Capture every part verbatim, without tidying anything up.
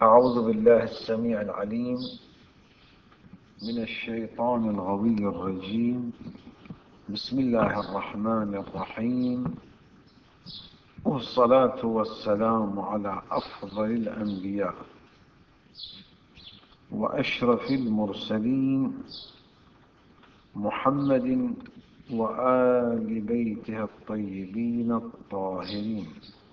أعوذ بالله السميع العليم من الشيطان الغوي الرجيم. بسم الله الرحمن الرحيم، والصلاة والسلام على أفضل الأنبياء وأشرف المرسلين محمد وآل بيته الطيبين الطاهرين،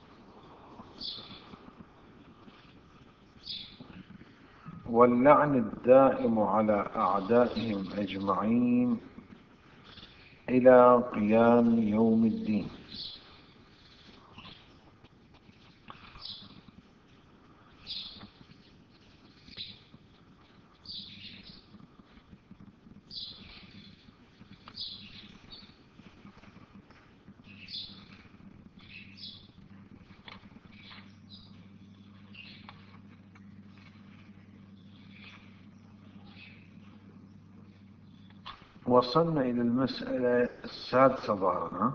واللعن الدائم على أعدائهم أجمعين إلى قيام يوم الدين. وصلنا إلى المسألة السادسة ظهرنا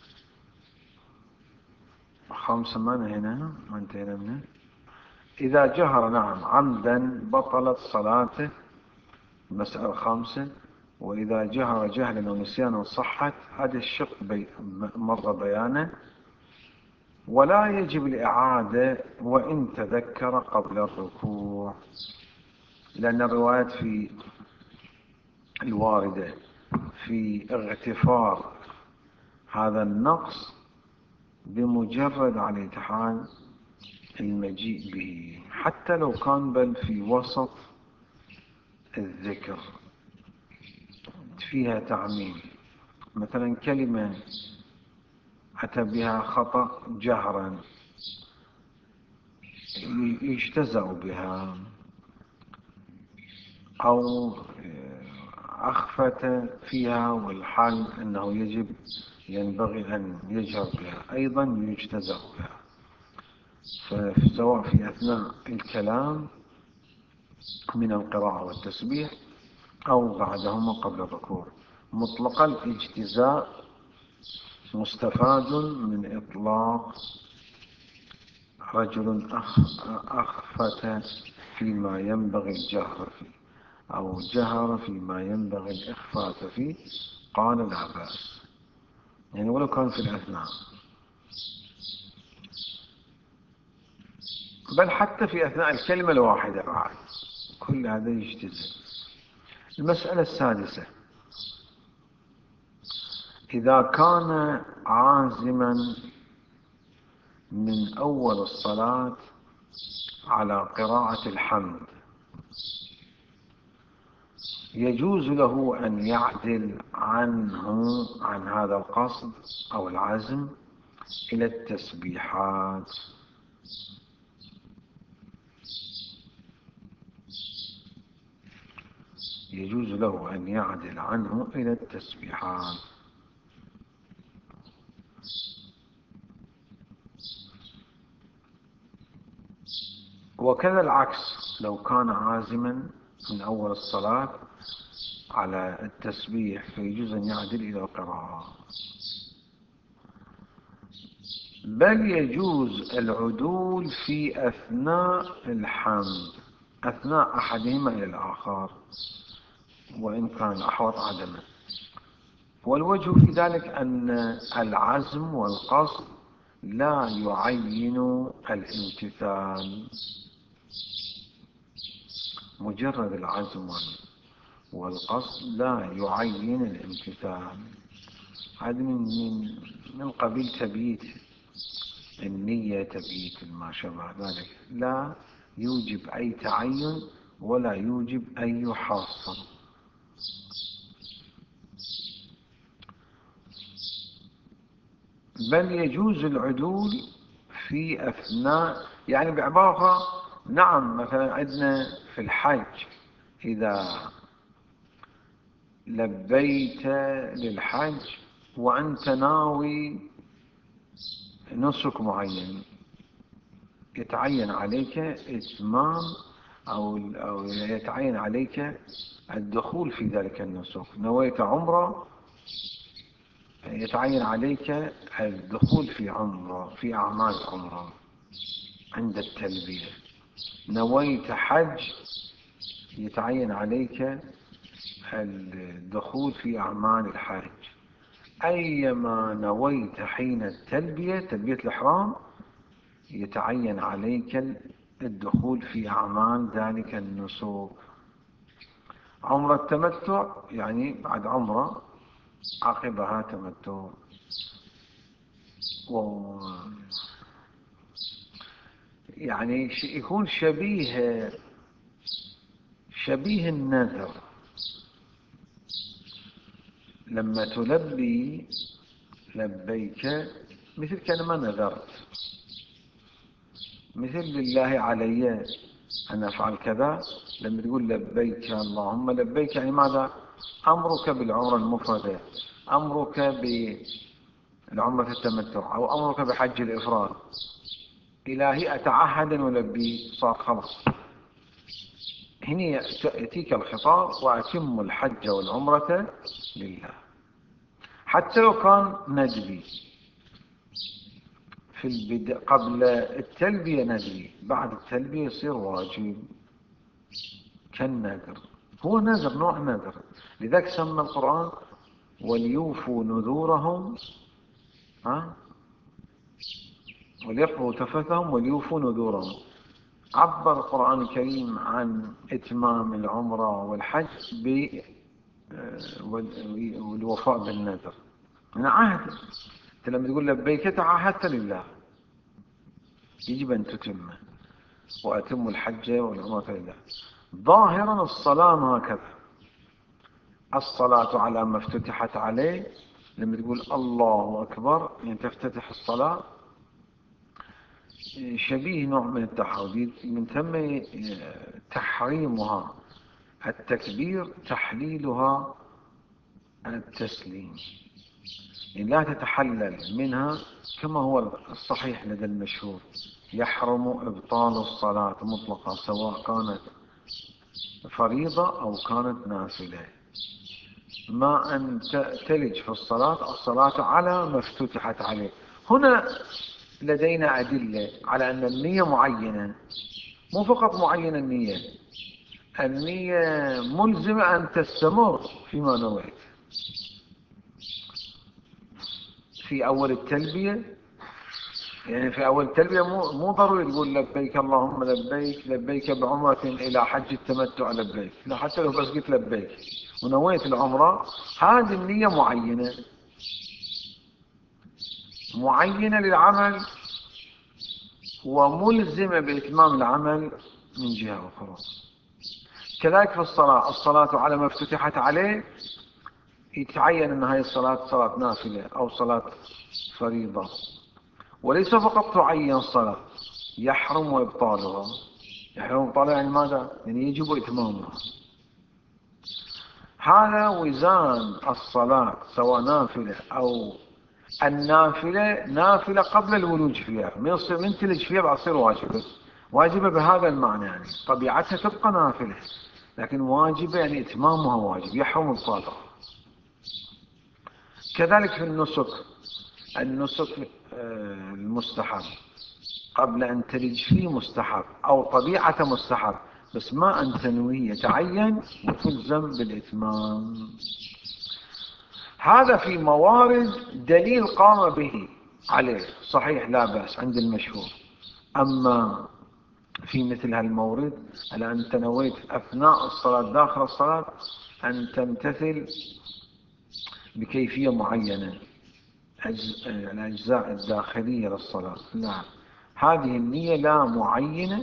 خمسة، ما هنا ما انتهينا منه. إذا جهر نعم عمدا بطلت صلاته، المسألة الخامسة. وإذا جهر جهلا ونسيانا صحت. هذا الشق بي مر بيانه. ولا يجب الإعادة وإن تذكر قبل الركوع، لأن الروايات في الواردة في اغتفار هذا النقص بمجرد على اتحاد المجيء به، حتى لو كان بل في وسط الذكر فيها تعميم. مثلا كلمة أتى بها خطأ جهرا يجتزأ بها، أو أخفت فيها والحال أنه يجب ينبغي أن يجهر بها، أيضا يجتزأ بها. فسواء في أثناء الكلام من القراءة والتسبيح أو بعدهما قبل الركوع. مطلق الاجتزاء مستفاد من إطلاق رجل أخفت فيما ينبغي الجهر فيه أو جهر فيما ينبغي الإخفاء فيه، قال لا بأس، يعني ولو كان في الأثناء، بل حتى في أثناء الكلمة الواحدة بعد، كل هذا يجتزئ. المسألة السادسة: إذا كان عازما من أول الصلاة على قراءة الحمد، يجوز له أن يعدل عنه عن هذا القصد أو العزم إلى التسبيحات. يجوز له أن يعدل عنه إلى التسبيحات. وكذا العكس، لو كان عازما من أول الصلاة على التسبيح فيجوز أن يعدل إلى القراءة، بل يجوز العدول في أثناء الحمد، أثناء أحدهما إلى الآخر، وإن كان الأحوط عدما. والوجه في ذلك أن العزم والقصد لا يعين الامتثال، مجرد العزم والقصد لا يعين الامتثال. هذا من من قبيل تبييت النية، تبييت ما شابه ذلك، لا يوجب أي تعين ولا يوجب أي حاصل. بل يجوز العدول في أثناء، يعني بعبارة نعم، مثلا عندنا في الحج إذا لبيت للحج وأنت ناوي نسك معين، يتعين عليك إتمام أو يتعين عليك الدخول في ذلك النسك. نويت عمرة، يتعين عليك الدخول في عمرة، في أعمال عمرة عند التلبية. نويت حج يتعين عليك الدخول في أعمال الحج. أيما نويت حين التلبية تلبية الإحرام يتعين عليك الدخول في أعمال ذلك النسك. عمرة التمتع يعني بعد عمرة عقبها تمتع. و يعني يكون شبيه شبيه النذر. لما تلبي لبيك مثل كأنما نذرت، مثل لله علي أن أفعل كذا. لما تقول لبيك اللهم لبيك يعني ماذا؟ أمرك بالعمرة المفردة، أمرك بالعمرة التمتع، أو أمرك بحج الإفراد. إلهي أتعهد ولبي صار خلاص. هنا يأتيك الخطاب وأتم الحج والعمرة لله. حتى لو كان ندبي في البدء قبل التلبية ندبي، بعد التلبية يصير واجب كالنذر. هو نذر، نوع نذر. لذلك سمى القرآن وليوفوا نذورهم، ها، وليقضوا تفثهم وليوفوا نذورهم. عبر القرآن الكريم عن إتمام العمرة والحج بالوفاء بالنذر من عهد. أنت لما تقول لبيك تعهدت لله، يجب أن تتمه. وأتم الحج والعمرة لله. ظاهرا الصلاة هكذا، الصلاة على ما افتتحت عليه. لما تقول الله أكبر يعني تفتتح الصلاة، شبيه نوع من التحويل. من ثم تحريمها التكبير، تحليلها التسليم. يعني لا تتحلل منها كما هو الصحيح لدى المشهور. يحرم إبطال الصلاة مطلقا سواء كانت فريضة أو كانت نافلة، ما أن تلج في الصلاة الصلاة على ما افتتحت عليه. هنا لدينا أدلة على أن النية معينة، مو فقط معينة النية، النية ملزمة أن تستمر فيما نويت. في أول التلبية، يعني في أول التلبية مو مو ضروري تقول لبيك اللهم لبيك لبيك بعمرة إلى حج التمتع لبيك، لا، حتى لو بس قلت لبيك ونويت العمرة، هذه النية معينة معينة للعمل وملزمة بإتمام العمل من جهة أخرى. كذلك في الصلاة، الصلاة على ما افتتحت عليه يتعين أن هذه الصلاة صلاة نافلة أو صلاة فريضة، وليس فقط تعين صلاة، يحرم إبطالها. يحرم إبطالها يعني ماذا؟ يعني يجب إتمامها. هذا وزان الصلاة سواء نافلة أو النافلة نافلة قبل الولوج فيها، من يصير من تلج فيها بعد تصير واجبة. واجبة بهذا المعنى، يعني طبيعتها تبقى نافلة لكن واجبة يعني إتمامها واجب، يحرم إبطالها. كذلك في النسك، النسك المستحب قبل أن تلج فيه مستحب أو طبيعة مستحب، بس ما أن تنويه يتعين وتلزم بالإتمام. هذا في موارد دليل قام به عليه صحيح لا بأس عند المشهور. أما في مثل هالمورد على أن تنويت أثناء الصلاة داخل الصلاة أن تمتثل بكيفية معينة الأجزاء الداخلية للصلاة، لا، هذه النية لا معينة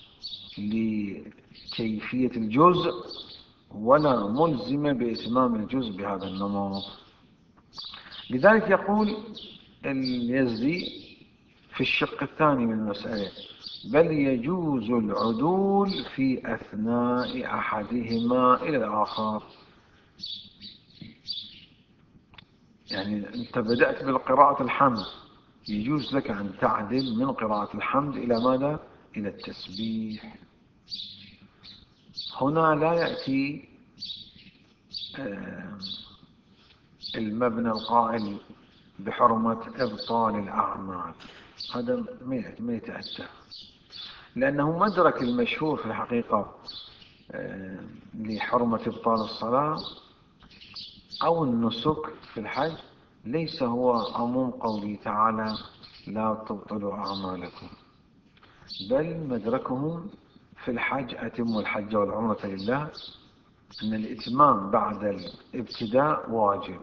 لكيفية الجزء ولا ملزمة بإتمام الجزء بهذا النمط. لذلك يقول اليزدي في الشق الثاني من المسألة بل يجوز العدول في أثناء أحدهما إلى الآخر. يعني أنت بدأت بالقراءة الحمد، يجوز لك أن تعدل من قراءة الحمد إلى ماذا؟ إلى التسبيح. هنا لا يأتي المبنى القائل بحرمة إبطال الأعمال، هذا ما يتأتى. لأنه مدرك المشهور في الحقيقة لحرمة إبطال الصلاة أو النسك في الحج ليس هو عموم قوله تعالى لا تبطلوا أعمالكم، بل مدركهم في الحج أتموا الحج والعمرة لله، أن الإتمام بعد الابتداء واجب.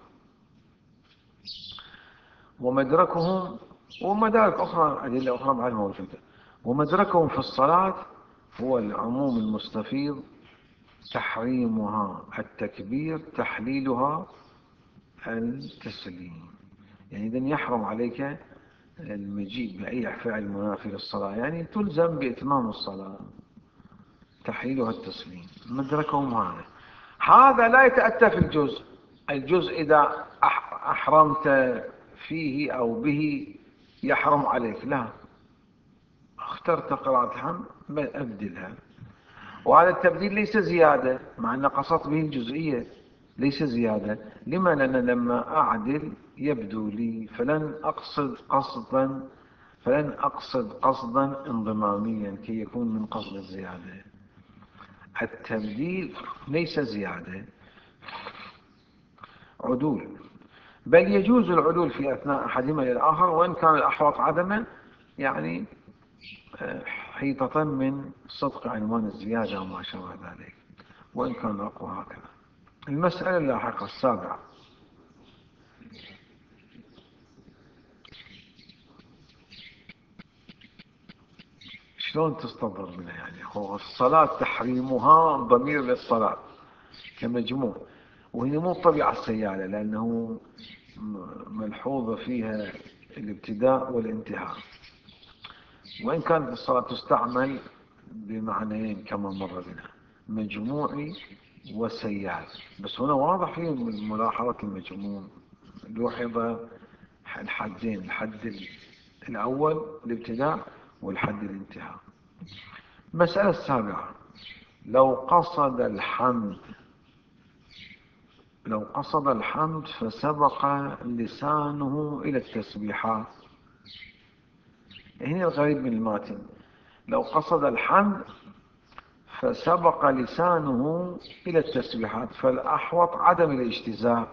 ومدركهم ومدارك أخرى، أدلة أخرى بعد موجودة، ومدركهم في الصلاة هو العموم المستفيض، تحريمها التكبير، تحليلها التسليم. يعني إذن يحرم عليك المجيء بأي فعل منافي للصلاة، يعني تلزم بإتمام الصلاة، تحليلها التسليم. مدركهم هذا هذا لا يتأتى في الجزء الجزء إذا أحرمت فيه أو به يحرم عليك، لا، اخترت قراءة حمد أبدلها. وهذا التبديل ليس زيادة، مع أن قصدت به الجزئية، ليس زيادة. لما؟ لأن لما أعدل يبدو لي، فلن أقصد قصدا فلن أقصد قصدا انضماميا كي يكون من قصد الزيادة. التبديل ليس زيادة، عدول، بل يجوز العدول في أثناء أحدهما إلى الآخر، وإن كان الأحوط عدما، يعني حيطة من صدق عنوان الزيادة وما شابه ذلك، وإن كان أقوى هكذا. المسألة اللاحقة السابعة، شلون تستنظر منها؟ يعني هو الصلاة تحريمها ضمير للصلاة كمجموع، وهي مو الطبيعة السيالة، لأنه ملحوظة فيها الابتداء والانتهاء، وإن كانت الصلاة تستعمل بمعنيين كما مر بنا، مجموعي وسيال، بس هنا واضح فيه ملاحظة المجموع، لوحظ الحدين، الحد الأول الابتداء والحد الانتهاء. المسألة السابعة، لو قصد الحمد لو قصد الحمد فسبق لسانه إلى التسبيحات. هنا الغريب من الماتن، لو قصد الحمد فسبق لسانه إلى التسبيحات، فالأحوط عدم الاجتزاء.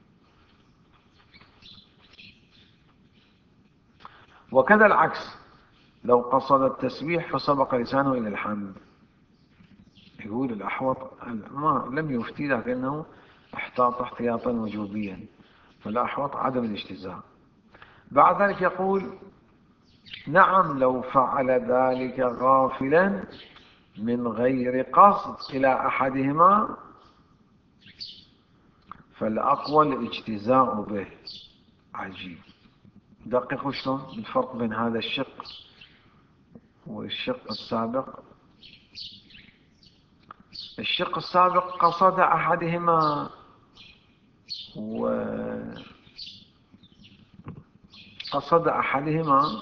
وكذا العكس، لو قصد التسبيح فسبق لسانه إلى الحمد، يقول الأحوط ما لم يفتي، لكنه احتاط احتياطا وجوبيا، فالأحوط عدم الاجتزاء. بعد ذلك يقول نعم لو فعل ذلك غافلا من غير قصد إلى أحدهما فالأقوى الاجتزاء به. عجيب، دققوا شلون الفرق بين هذا الشق والشق السابق. الشق السابق قصد أحدهما وقصد أحدهما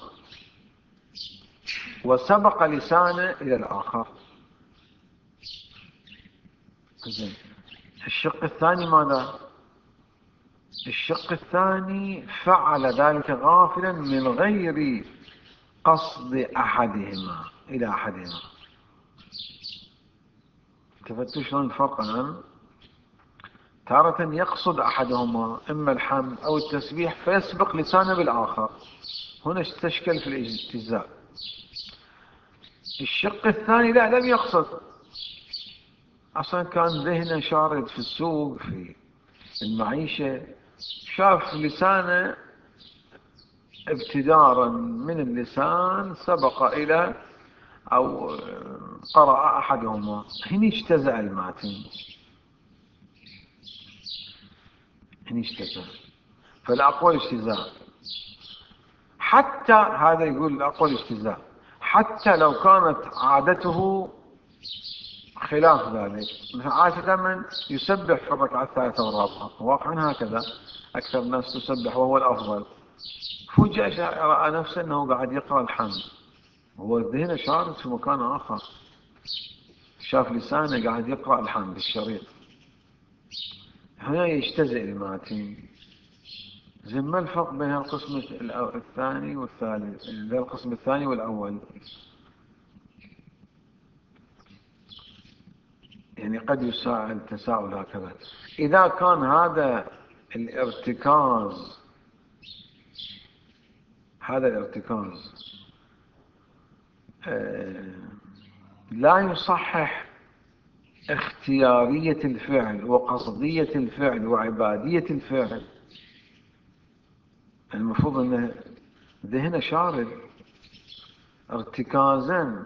وسبق لسانه إلى الآخر. الشق الثاني ماذا؟ الشق الثاني فعل ذلك غافلا من غير قصد أحدهما إلى أحدهما. تفتوا شلون الفرق الآن؟ تارة يقصد أحدهما إما الحمد أو التسبيح فيسبق لسانه بالآخر، هنا استشكل في الاجتزاء. الشق الثاني لا، لم يقصد، أصلا كان ذهنه شارد في السوق في المعيشة، شاف لسانه ابتدارا من اللسان سبق إلى أو قرأ أحدهما، هنا اجتزأ الماتن، هنا اجتزأ، فالأقوى الاجتزاء. حتى هذا يقول الأقوى الاجتزاء حتى لو كانت عادته خلاف ذلك، مثل عادة من يسبح في الركعة الثالثة والرابعة، واقعا هكذا أكثر الناس تسبح وهو الأفضل، فجأة رأى نفسه أنه قاعد يقرأ الحمد، هو الذهن شارد في مكان آخر، شاف لسانه قاعد يقرأ الحمد الشريط، هنا يجتزئ الماتن. زين ما الفرق بين القسم الثاني والثالث، بين القسم الثاني والأول؟ يعني قد يساءل التساؤل هكذا: إذا كان هذا الارتكاز هذا الارتكاز لا يصحح اختيارية الفعل وقصدية الفعل وعبادية الفعل، المفروض أن ذهن شارد ارتكازا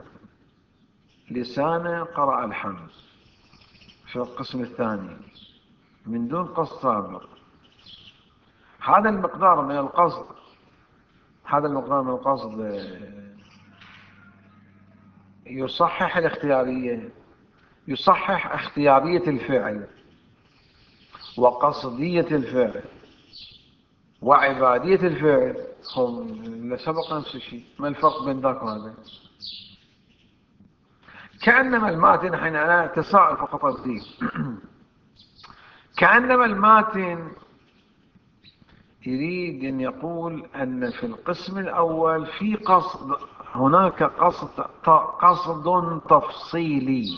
لسانه قرأ الحمد في القسم الثاني من دون قصد سابق. هذا المقدار من القصد هذا المقدار من القصد يصحح الاختيارية، يصحح اختيارية الفعل وقصدية الفعل وعبادية الفعل. هم سبق نفس الشيء، ما الفرق بين ذاك وهذا؟ كأنما الماتن، حين أنا تساؤل فقط أزيد كأنما الماتن يريد أن يقول أن في القسم الأول في قصد، هناك قصد قصد تفصيلي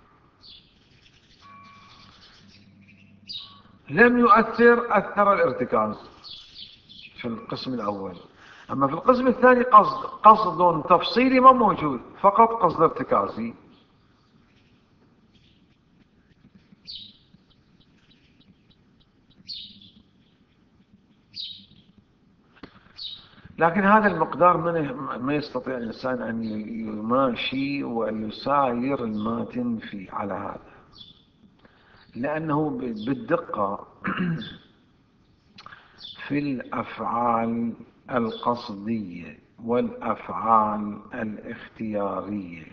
لم يؤثر أثر الارتكاز في القسم الأول، أما في القسم الثاني قصد قصد تفصيلي ما موجود، فقط قصد ارتكازي. لكن هذا المقدار ما يستطيع الإنسان أن يماشي ويساير الماتن في على هذا، لأنه بالدقة في الأفعال القصدية والأفعال الاختيارية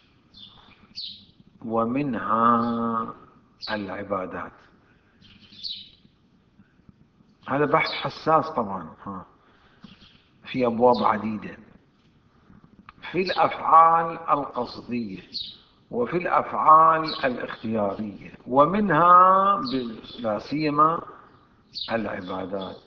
ومنها العبادات. هذا بحث حساس طبعا في أبواب عديدة، في الأفعال القصدية وفي الأفعال الاختيارية ومنها لا سيما العبادات.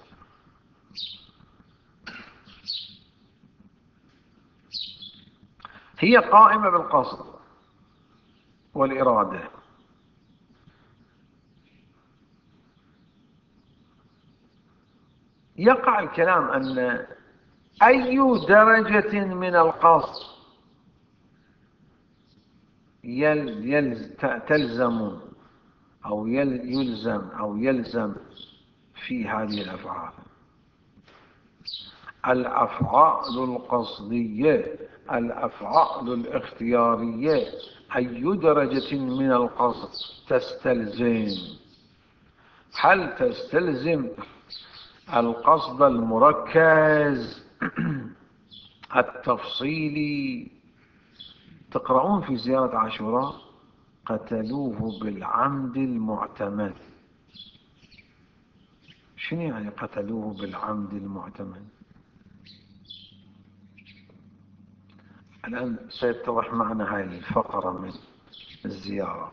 هي قائمة بالقصد والإرادة. يقع الكلام أن أي درجة من القصد يل تلزم أو يلزم أو يلزم في هذه الأفعال. الأفعال القصدية، الأفعال الاختيارية، أي درجة من القصد تستلزم؟ هل تستلزم القصد المركز التفصيلي؟ تقرؤون في زيارة عاشوراء: قتلوه بالعمد المعتمد. شنو يعني قتلوه بالعمد المعتمد؟ الآن سيتضح معنا هذه الفقرة من الزيارة.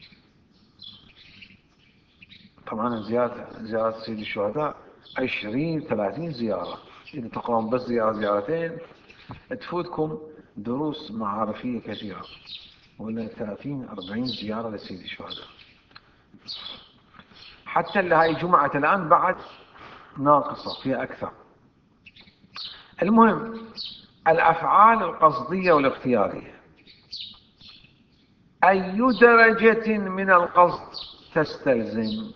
طبعا زيارة زيارة سيد الشهداء عشرين ثلاثين زيارة، إذا تقرأون بس زيارة زيارتين تفوتكم دروس معارفية كثيرة، ولا ثلاثين أربعين زيارة لسيد الشهداء. حتى اللي هاي جمعة الآن بعد ناقصة فيها أكثر. المهم، الأفعال القصدية والاختيارية، أي درجة من القصد تستلزم؟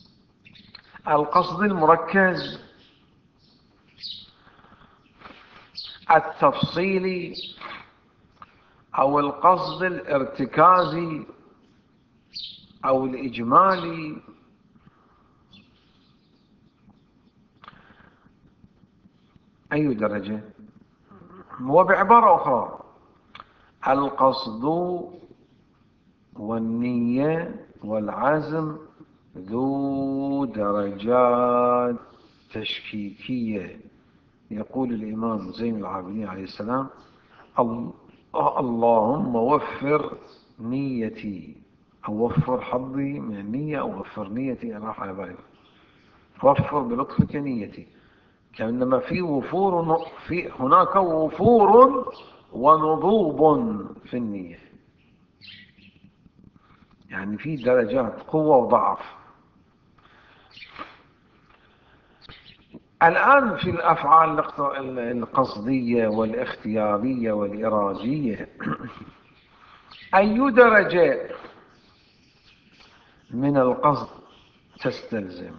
القصد المركز، التفصيلي، أو القصد الارتكازي، أو الإجمالي؟ أي درجة؟ وبعبارة أخرى، القصد والنية والعزم ذو درجات تشكيكية. يقول الإمام زين العابدين عليه السلام: اللهم وفر نيتي، أو وفر حظي من النية، أو وفر نيتي، راح على بالي، وفر بلطفك نيتي. كأنما في وفور، في هناك وفور ونضوب في النية. يعني في درجات قوة وضعف. الآن في الأفعال القصدية والاختيارية والإرادية أي درجة من القصد تستلزم؟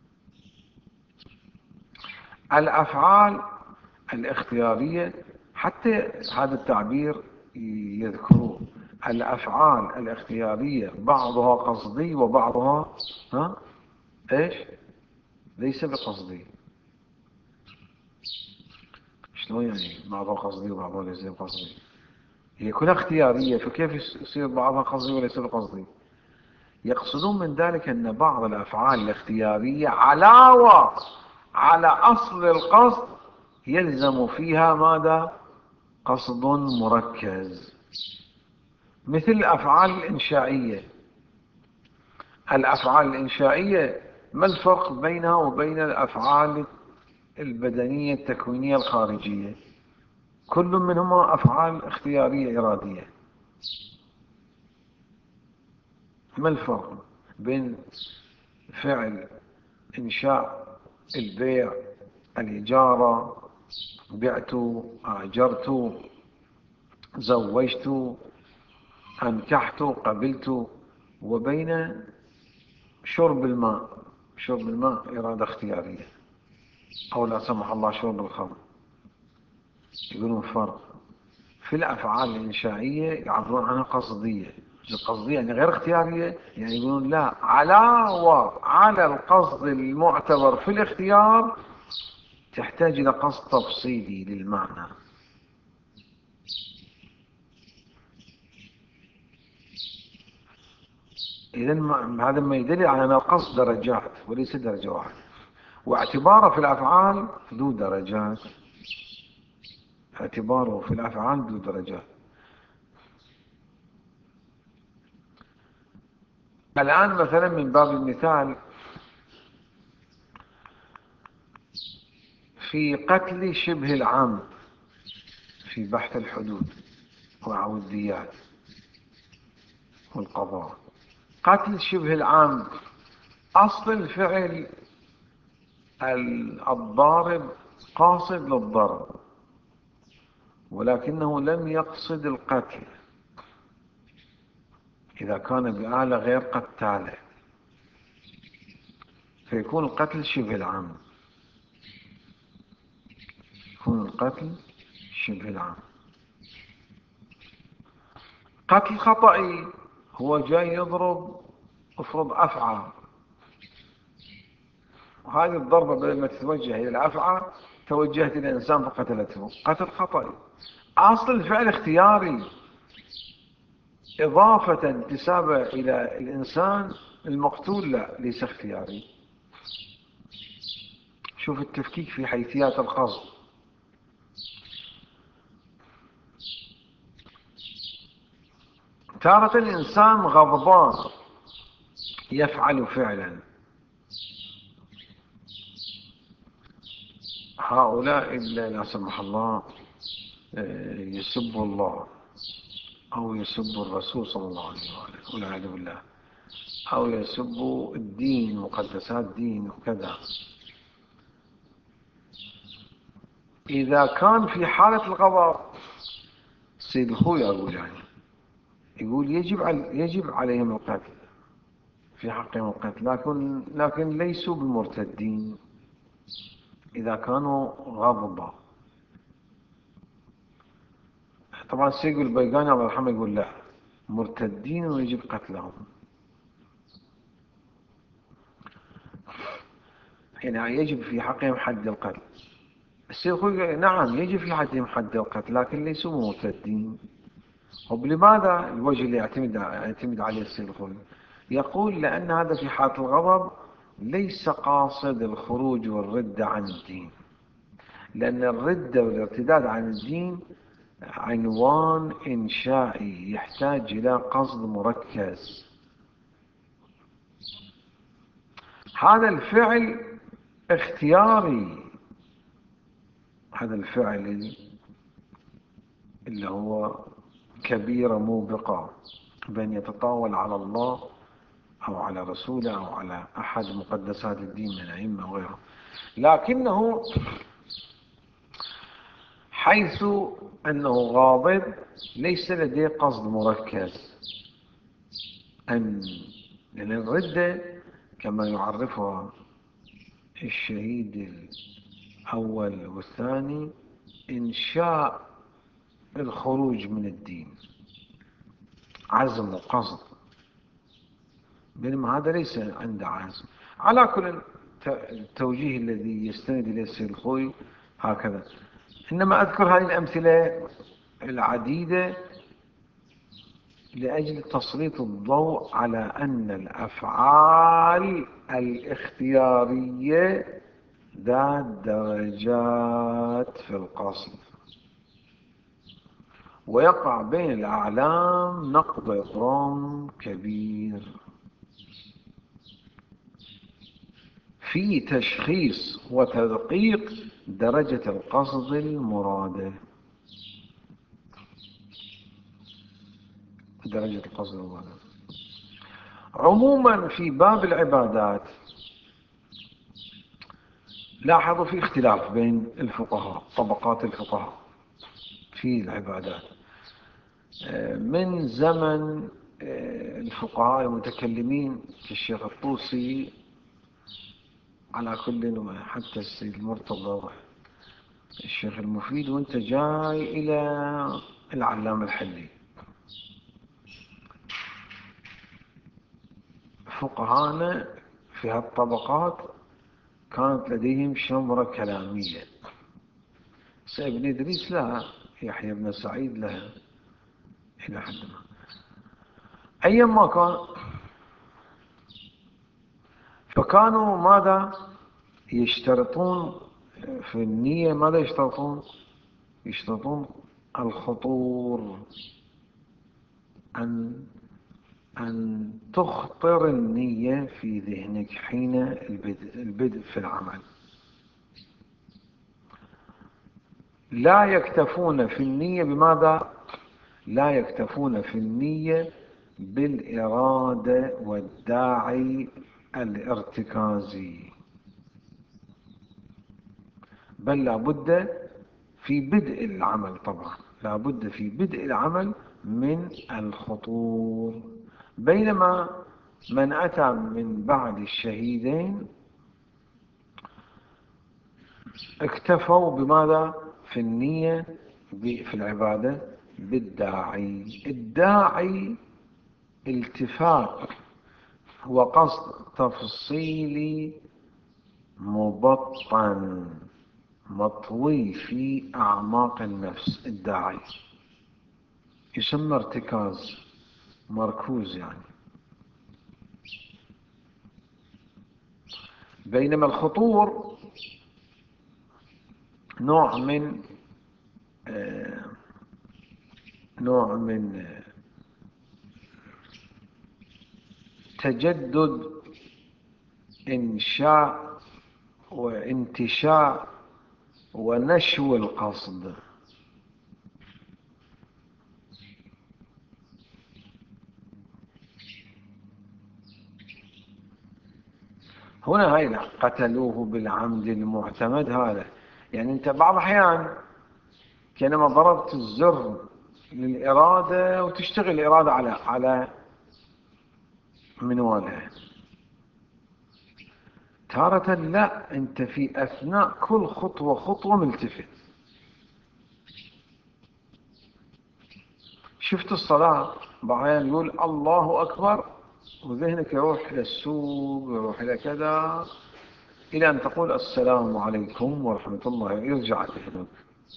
الأفعال الاختيارية، حتى هذا التعبير يذكروه، الأفعال الاختيارية بعضها قصدي وبعضها ها ايش ليس بقصدي. شلون يعني بعضها قصدي وبعضها ليس بقصدي؟ هي كلها اختيارية، فكيف يصير بعضها قصدي وليس بقصدي؟ يقصدون من ذلك أن بعض الأفعال الاختيارية علاوة على أصل القصد يلزم فيها ماذا؟ قصد مركز. مثل الأفعال الإنشائية. الأفعال الإنشائية ما الفرق بينها وبين الأفعال البدنية التكوينية الخارجية؟ كل منهما أفعال اختيارية إرادية. ما الفرق بين فعل إنشاء، البيع، الإجارة، بعت، أجرت، زوجت، أنكحت، قبلت، وبين شرب الماء؟ شرب الماء إرادة اختيارية، أو لا سمح الله شرب الخمر. يقولون فرق. في الأفعال الإنشائية يعبرون عنها قصدية. القصدية يعني غير اختيارية، يعني يقولون لا، علاوة على القصد المعتبر في الاختيار تحتاج إلى قصد تفصيلي للمعنى. إذن هذا ما يدل على أن القصد درجات وليس درجة واحدة، واعتباره في الأفعال ذو درجات. اعتباره في الأفعال ذو درجات. الآن مثلا من باب المثال، في قتل شبه العمد في بحث الحدود والديات والقضاء، قتل شبه العمد أصل الفعل الضارب قاصد للضرب ولكنه لم يقصد القتل، إذا كان بآلة غير قتالة فيكون القتل شبه العمد. يكون القتل شبه العمد. قتل خطئي، هو جاي يضرب افرض أفعى، وهذه الضربة بدل ما تتوجه إلى الأفعى توجهت إلى الإنسان فقتلته. قتل خطئي. أصل الفعل اختياري، إضافة انتسابه إلى الإنسان المقتول لا، ليس اختياري. شوف التفكيك في حيثيات القصد. تارة الإنسان غضبان يفعل فعلا، هؤلاء إلا لا سمح الله يسب الله أو يسب الرسول صلى الله عليه وآله والعياذ بالله، أو يسب الدين مقدسات دين وكذا. إذا كان في حالة الغضب، سيد الخوي يقول يعني يقول يجب على يجب عليهم القتل، في حقهم القتل، لكن لكن ليسوا بمرتدين إذا كانوا غضبا. طبعا السيد البيقاني الله يرحمه يقول لا، مرتدين ويجب قتلهم. يعني يجب في حقهم حد القتل. السيد الخوي نعم يجب في حقهم حد القتل لكن ليسوا مرتدين. ولماذا الوجه اللي يعتمد يعتمد عليه السيد الخوي؟ يقول لأن هذا في حالة الغضب ليس قاصد الخروج والردة عن الدين، لأن الردة والارتداد عن الدين عنوان إنشائي يحتاج إلى قصد مركز. هذا الفعل اختياري، هذا الفعل اللي هو كبيرة موبقة بأن يتطاول على الله أو على رسوله أو على أحد مقدسات الدين من الأئمة وغيره، لكنه حيث أنه غاضب ليس لديه قصد مركز، أن لأن الردة كما يعرفها الشهيد الأول والثاني إنشاء الخروج من الدين، عزم وقصد، بينما هذا ليس عنده عزم. على كل التوجيه الذي يستند إليه السيد الخوي هكذا. إنما أذكر هذه الأمثلة العديدة لأجل تسليط الضوء على أن الأفعال الاختيارية ذات درجات في القصد، ويقع بين الأعلام نقض إبرام كبير في تشخيص وتدقيق درجة القصد المرادة. درجة القصد المرادة عموما في باب العبادات لاحظوا في اختلاف بين الفقهاء، طبقات الفقهاء في العبادات من زمن الفقهاء المتكلمين كالشيخ الطوسي على كل، حتى السيد المرتضى الشيخ المفيد، وانت جاي الى العلامة الحلي. فقهانا في هالطبقات كانت لديهم شمرة كلامية. سيد بن إدريس لها، يحيى بن سعيد لها إلى حد ما. أيما كان، فكانوا ماذا يشترطون في النية؟ ماذا يشترطون؟ يشترطون الخطور، أن أن تخطر النية في ذهنك حين البدء, البدء في العمل. لا يكتفون في النية بماذا؟ لا يكتفون في النية بالإرادة والداعي الارتكازي، بل لابد في بدء العمل، طبعا لابد في بدء العمل من الخطور. بينما من أتى من بعد الشهيدين اكتفوا بماذا في النية في العبادة؟ بالداعي. الداعي التفات وقصد تفصيلي مبطن مطوي في أعماق النفس. الداعي يسمى ارتكاز، مركوز يعني. بينما الخطور نوع من آه نوع من آه تجدد إنشاء وانتشاء ونشو القصد. هنا هاي قتلوه بالعمد المعتمد. هذا يعني انت بعض الاحيان كانما ضربت الزر للإرادة وتشتغل الإرادة على على منوالها، تارة لا، انت في اثناء كل خطوة خطوة ملتفت. شفت الصلاة بعض يقول الله اكبر وذهنك يروح الى السوق، يروح الى كذا، الى ان تقول السلام عليكم ورحمة الله، يرجع ذهنك.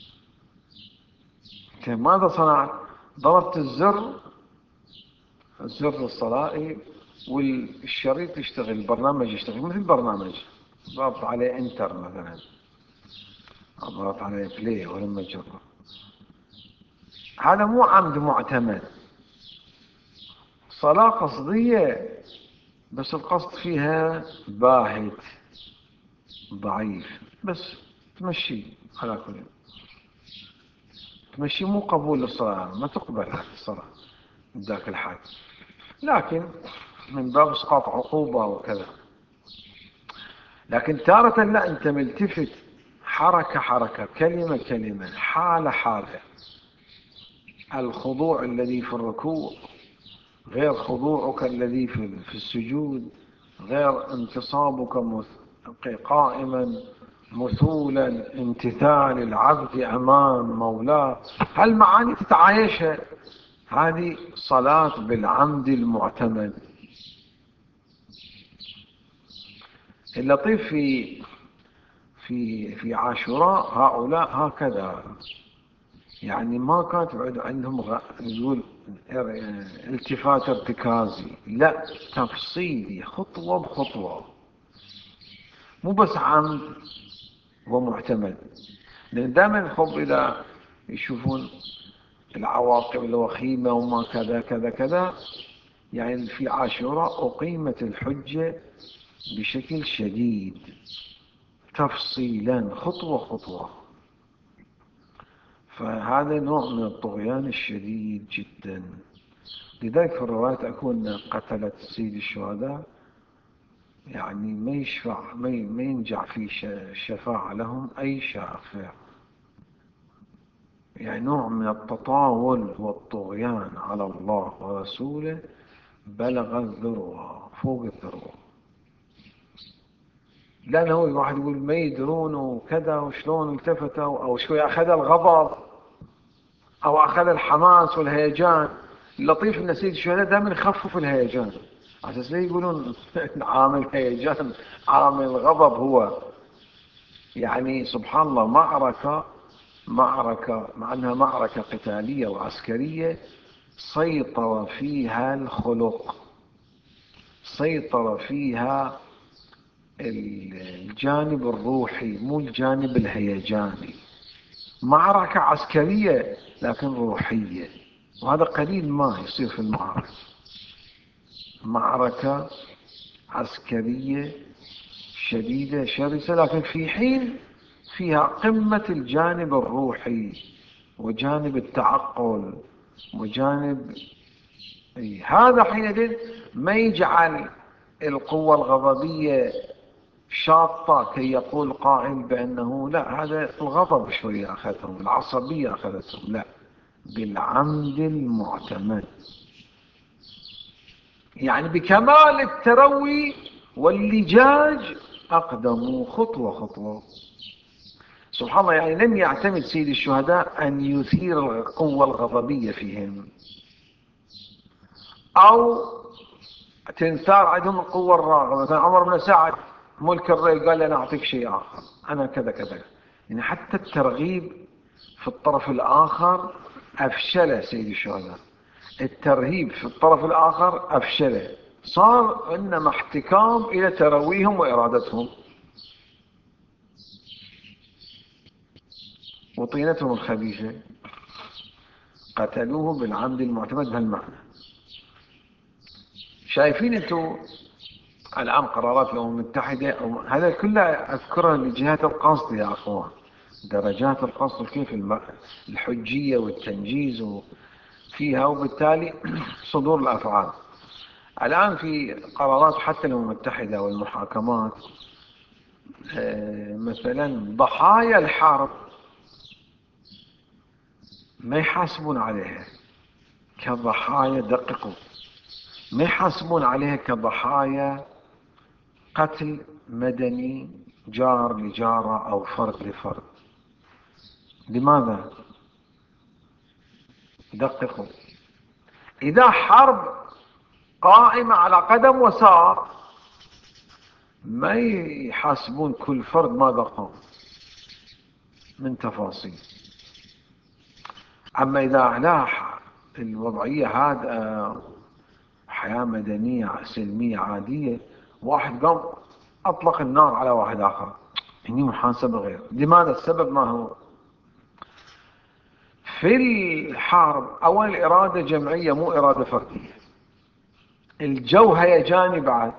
ماذا صنعت؟ ضربت الزر، الزر الصلاة والشريط يشتغل، البرنامج يشتغل مثل برنامج ضغط عليه انتر مثلا، ضغط عليه بلاي ولما تجرب. هذا مو عمد معتمد، صلاة قصدية بس القصد فيها باهت ضعيف، بس تمشي على كل تمشي، مو قبول للصلاة، ما تقبل هذه الصلاة. ذاك الحال، لكن من باب اسقاط عقوبة وكذا. لكن تارة لا، انت ملتفت، حركة حركة، كلمة كلمة، حالة حالة. الخضوع الذي في الركوع غير خضوعك الذي في السجود، غير انتصابك قائما مثولا، امتثال العبد امام مولاه. هالمعاني تتعايشها، هذه صلاة بالعمد المعتمد. اللطيف في في في عاشوراء هؤلاء هكذا، يعني ما كانت بعد عندهم غ... يقول التفات ارتكازي، لا، تفصيلي خطوة بخطوة، مو بس عمد ومعتمد. لأن دائما الخب إذا يشوفون العواقب الوخيمة وما كذا كذا كذا، يعني في عاشوراء أقيمت الحجة بشكل شديد تفصيلا خطوة خطوة. فهذا نوع من الطغيان الشديد جدا. لذلك في الروايات أكون قتلت سيد الشهداء يعني ما يشفع، ما ينجع في شفاعة لهم أي شافع. يعني نوع من التطاول والطغيان على الله ورسوله بلغ الذروة، فوق الذروة. لأنه واحد يقول ما يدرون وكذا وشلون التفتوا، أو شوي أخذ الغضب أو أخذ الحماس والهيجان. اللطيف أن سيد الشهداء دائما يخفف الهيجان، أساس لا يقولون عامل هيجان عامل غضب هو. يعني سبحان الله، معركة معركة مع أنها معركة قتالية وعسكرية سيطر فيها الخلق، سيطر فيها الجانب الروحي مو الجانب الهيجاني. معركة عسكرية لكن روحية، وهذا قليل ما يصير في المعارك. معركة عسكرية شديدة شرسة، لكن في حين فيها قمة الجانب الروحي وجانب التعقل وجانب أي. هذا حينئذ ما يجعل القوة الغضبية شاطة كي يقول قائل بأنه لا، هذا الغضب شوية أخذهم، العصبية أخذتهم، لا، بالعمد المعتمد، يعني بكمال التروي واللجاج أقدموا خطوة خطوة. سبحان الله، يعني لم يعتمد سيد الشهداء أن يثير القوة الغضبية فيهم أو تنثار عندهم القوة الراغبة. مثلا عمر بن سعد ملك الرأي قال لي أنا أعطيك شيء آخر، أنا كذا كذا. يعني حتى الترغيب في الطرف الآخر أفشله سيد الشهداء، الترهيب في الطرف الآخر أفشله، صار إنما احتكام إلى ترويهم وإرادتهم وطينتهم الخبيثة، قتلوه بالعمد المعتمد بهالمعنى. شايفين انتم الآن قرارات الأمم المتحدة هذا كله أذكرها لجهات القصد يا أخوان، درجات القصد كيف الحجية والتنجيز فيها، وبالتالي صدور الأفعال. الآن في قرارات حتى الأمم المتحدة والمحاكمات، مثلا ضحايا الحرب ما يحاسبون عليها كضحايا، دققوا، ما يحاسبون عليها كضحايا قتل مدني جار لجارة أو فرد لفرد. لماذا؟ دققوا، إذا حرب قائمة على قدم وساق ما يحاسبون كل فرد ماذا قام من تفاصيل. أما إذا لا الوضعية هذا حياة مدنية سلمية عادية، واحد قام أطلق النار على واحد آخر، هني محاسبة غير. لماذا؟ السبب ما هو؟ في الحرب أول إرادة جمعية مو إرادة فردية، الجو هيجاني بعد.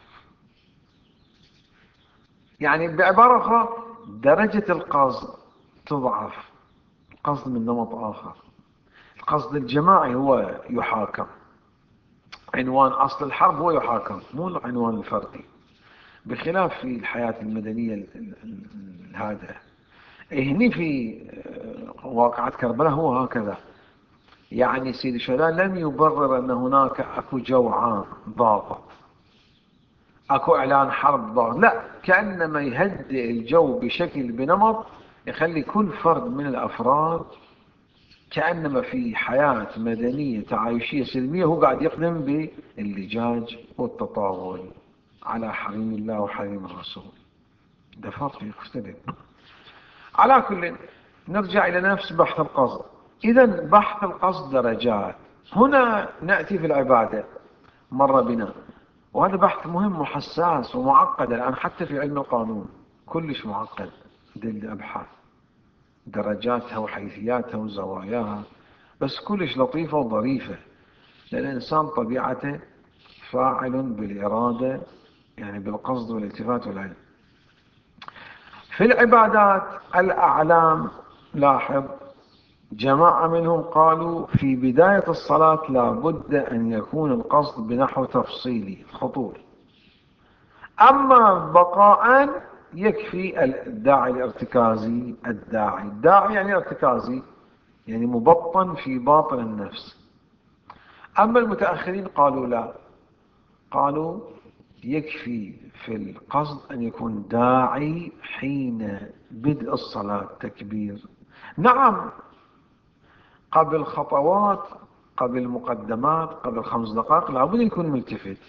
يعني بعبارة أخرى درجة القصد تضعف، القصد من نمط آخر، قصد الجماعي هو يحاكم، عنوان أصل الحرب هو يحاكم، مو العنوان الفردي، بخلاف في الحياة المدنية هذا. هني في واقعة كربلاء هو هكذا، يعني سيد الشهداء لم يبرر أن هناك أكو جوعان ضاغط، أكو إعلان حرب ضاغط، لا، كأنما يهدئ الجو بشكل بنمط يخلي كل فرد من الأفراد كأنما في حياة مدنية تعايشية سلمية، هو قاعد يخدم باللجاج والتطاول على حريم الله وحريم الرسول. ده فرق يختلف. على كل، نرجع إلى نفس بحث القصد. إذا بحث القصد درجات. هنا نأتي في العبادة، مر بنا، وهذا بحث مهم وحساس ومعقد الآن حتى في علم القانون، كلش معقد. دي الأبحاث درجاتها وحيثياتها وزواياها، بس كلش لطيفة وظريفة، لأن الإنسان طبيعته فاعل بالإرادة، يعني بالقصد والالتفات والعلم. في العبادات الأعلام، لاحظ جماعة منهم قالوا في بداية الصلاة لا بد أن يكون القصد بنحو تفصيلي خطور، أما بقاء يكفي الداعي الارتكازي. الداعي الداعي يعني ارتكازي، يعني مبطن في باطن النفس. أما المتأخرين قالوا لا، قالوا يكفي في القصد أن يكون داعي حين بدء الصلاة تكبير. نعم، قبل خطوات، قبل مقدمات، قبل خمس دقائق لابد يكون ملتفت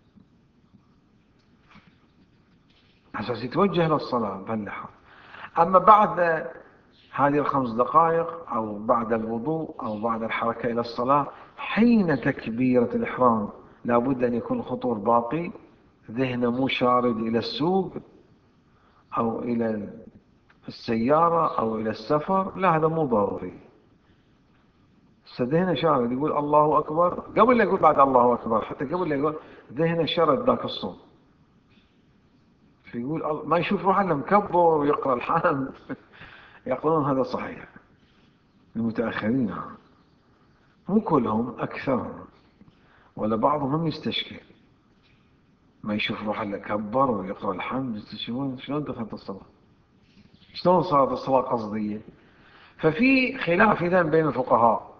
أساس يتوجه للصلاة بلحظة. أما بعد هذه الخمس دقائق أو بعد الوضوء أو بعد الحركة إلى الصلاة حين تكبيرة الإحرام لابد أن يكون الخطور باقي، ذهنه مو شارد إلى السوق أو إلى السيارة أو إلى السفر، لا، هذا مو ضروري. ذهنه شارد يقول الله أكبر قبل لا يقول بعد الله أكبر، حتى قبل لا يقول ذهنه شرد ذاك الصوت، فيقول ما يشوف روحه إلا مكبر ويقرأ الحمد. يقولون هذا صحيح، المتأخرين مو كلهم، أكثرهم، ولا بعضهم هم يستشكل، ما يشوف روحه إلا كبر ويقرأ الحمد. شلون شلون دخلت الصلاة؟ شلون صارت الصلاة قصدية؟ ففي خلاف إذن بين الفقهاء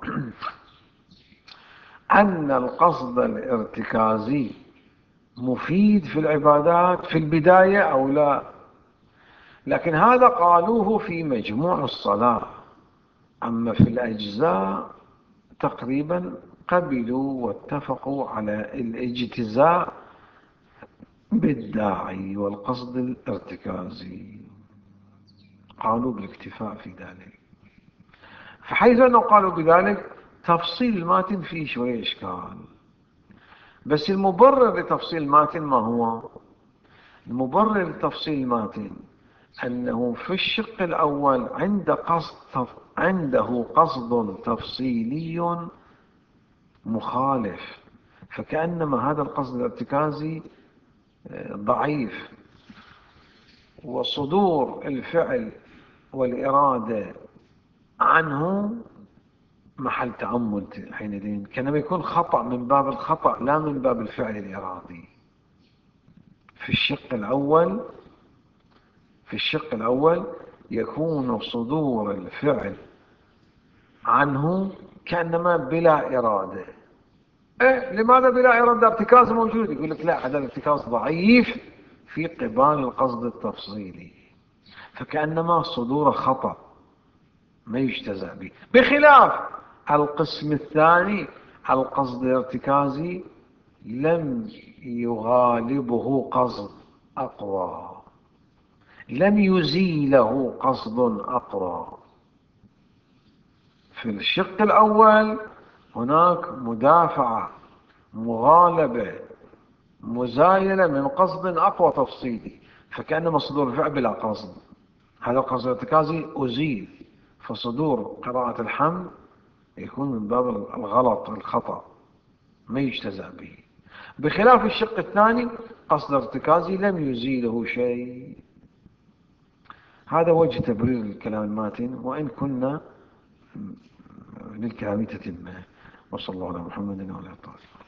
أن القصد الارتكازي مفيد في العبادات في البداية أو لا، لكن هذا قالوه في مجموع الصلاة. أما في الأجزاء تقريبا قبلوا واتفقوا على الاجتزاء بالداعي والقصد الارتكازي، قالوا بالاكتفاء في ذلك. فحيث أنه قالوا بذلك تفصيل الماتن فيه شوية إشكال، بس المبرر لتفصيل الماتن ما هو؟ المبرر لتفصيل الماتن أنه في الشق الأول عند قصد عنده قصد تفصيلي مخالف، فكأنما هذا القصد الارتكازي ضعيف، وصدور الفعل والإرادة عنه محل تأمل حينئذ، كانما يكون خطأ من باب الخطأ لا من باب الفعل الإرادي. في الشق الأول في الشق الأول يكون صدور الفعل عنه كأنما بلا إرادة. إيه، لماذا بلا إرادة؟ ارتكاز موجود. يقول لك لا، هذا الارتكاز ضعيف في قبال القصد التفصيلي، فكأنما صدور خطأ ما يجتزأ به، بخلاف القسم الثاني القصد الارتكازي لم يغالبه قصد أقوى، لم يزيله قصد أقوى. في الشق الأول هناك مدافعة، مغالبة، مزايلة من قصد أقوى تفصيلي، فكأن مصدور الفعل بلا قصد. هذا القصد الارتكازي أزيل، فصدور قراءة الحمد يكون من باب الغلط الخطأ ما يجتزأ به، بخلاف الشق الثاني قصد ارتكازي لم يزيله شيء. هذا وجه تبرير الكلام الماتن، وإن كنا للكلام تتم. وصلى الله على محمد وعلى آله.